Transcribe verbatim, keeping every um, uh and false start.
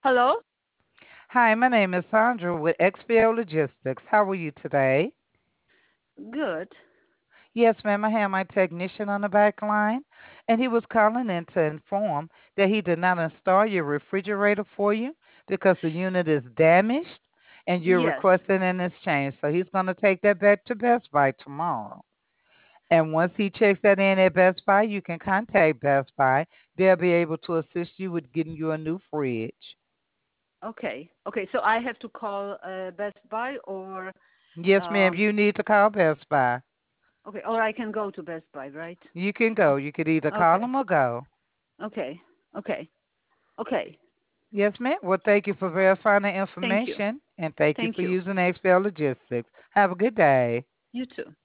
Hello? Hi, my name is Sandra with X P O Logistics. How are you today? Good. Yes, ma'am, I have my technician on the back line, and he was calling in to inform that he did not install your refrigerator for you because the unit is damaged and you're Yes. requesting an exchange. So he's going to take that back to Best Buy tomorrow. And once he checks that in at Best Buy, you can contact Best Buy. They'll be able to assist you with getting you a new fridge. Okay. Okay. So I have to call uh, Best Buy or Yes, ma'am, um you need to call Best Buy. okay, or I can go to Best Buy, right? You can go. You could either call Okay. them or go. Okay. Okay. Okay. Yes, ma'am. Well, thank you for verifying the Thank you. information and thank you Thank for you. using X P L Logistics. Have a good day. You too.